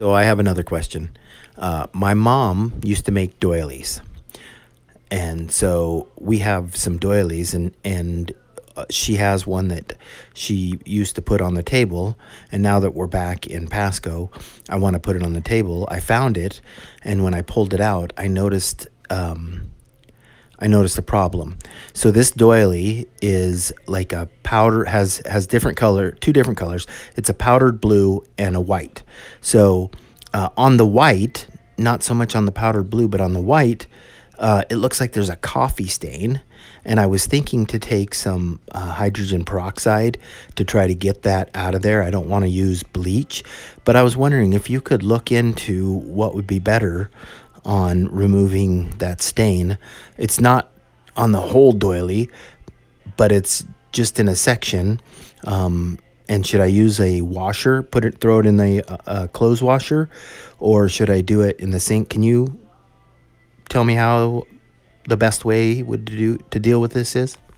So I have another question. My mom used to make doilies, and so we have some doilies, and she has one that she used to put on the table, and now that we're back in Pasco, I want to put it on the table. I found it, and when I pulled it out, I noticed a problem. So this doily is like a powder has different color, two different colors. It's a powdered blue and a white. So on the white, not so much on the powdered blue, but on the white, it looks like there's a coffee stain. And I was thinking to take some hydrogen peroxide to try to get that out of there. I don't want to use bleach, but I was wondering if you could look into what would be better on removing that stain. It's not on the whole doily, but it's just in a section. And should I use a washer, throw it in the clothes washer, or should I do it in the sink? Can you tell me how the best way would do to deal with this is?